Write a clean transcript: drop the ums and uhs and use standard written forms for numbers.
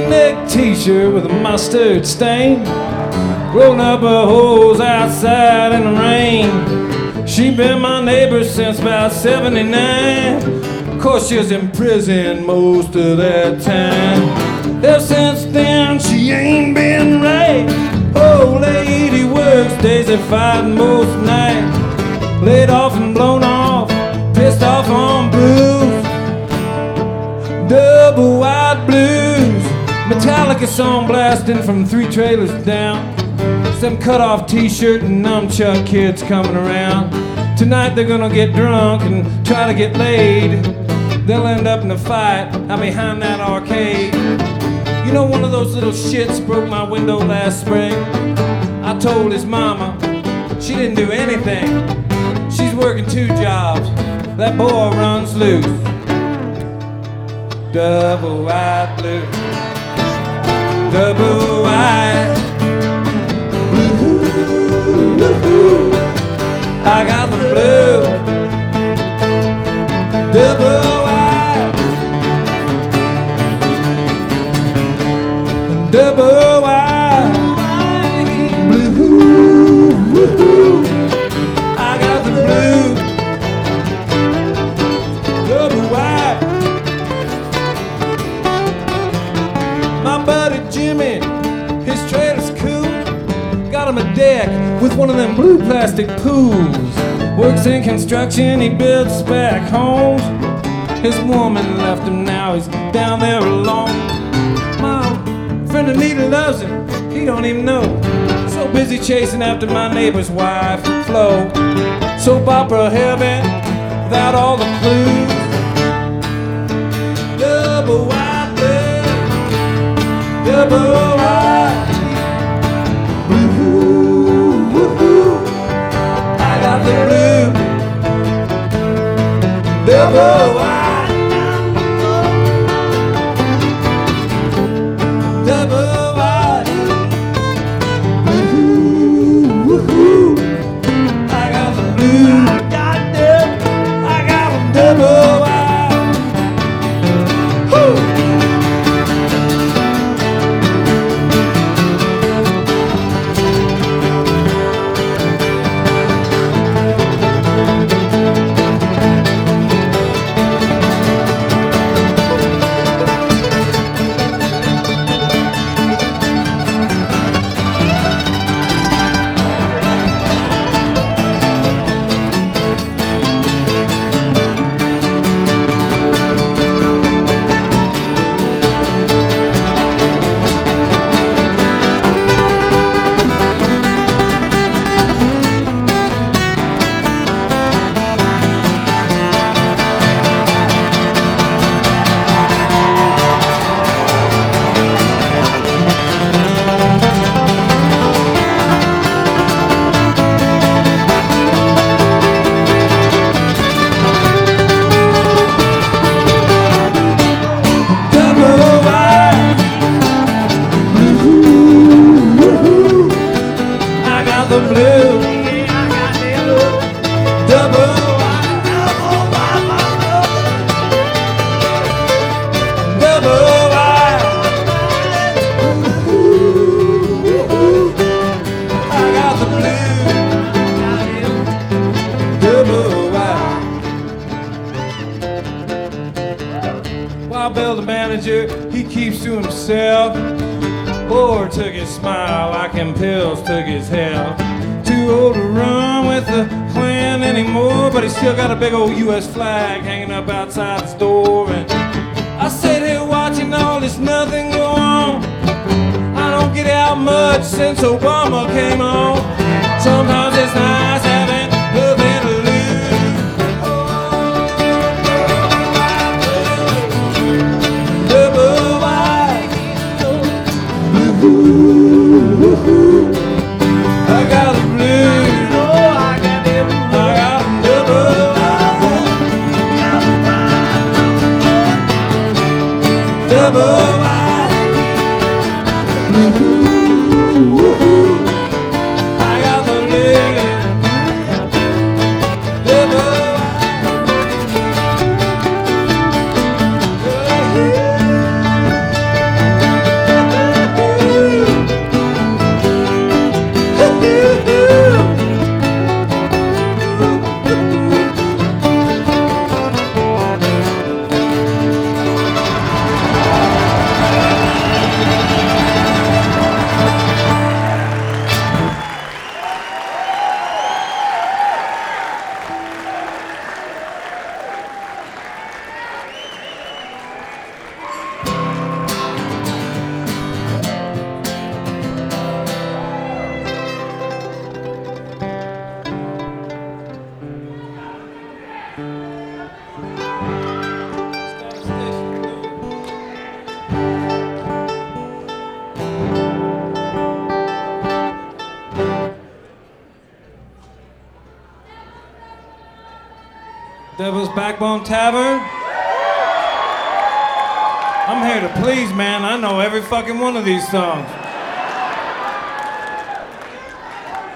V-neck t-shirt with a mustard stain, rolling up her hose outside in the rain. She been my neighbor since about 79. Of course she was in prison most of that time. Ever since then she ain't been right. Old lady works days at 5 most nights. Laid off and blown off, pissed off on blues. Double wide blues. Metallica song blasting from 3 trailers down. Some cut-off t-shirt and nunchuck kids coming around. Tonight they're gonna get drunk and try to get laid. They'll end up in a fight out behind that arcade. You know, one of those little shits broke my window last spring. I told his mama, she didn't do anything. She's working 2 jobs, that boy runs loose. Double wide blue, double wide blue. I got the blue, double wide, double wide blue. I got the blue, double wide. My buddy Jimmy, his trailer's cool. Got him a deck with one of them blue plastic pools. Works in construction, he builds spec homes. His woman left him, now he's down there alone. My friend Anita loves him, he don't even know. So busy chasing after my neighbor's wife, Flo. Soap opera heaven without all the clues. Double wide blue, double wide blue. I got the blue, double wide, double wide blue. I got the blue, I got them double wide. Woo! Bill, the manager, he keeps to himself. Or took his smile like them pills took his health. Too old to run with the Klan anymore, but he still got a big old U.S. flag hanging up outside his door. And I sit here watching all this nothing go on. I don't get out much since Obama came on. Sometimes it's nice having nothing to lose. Double wide blue. I got the blue. I got double wide. Double wide blue. Devil's Backbone Tavern. I'm here to please, man. I know every fucking one of these songs.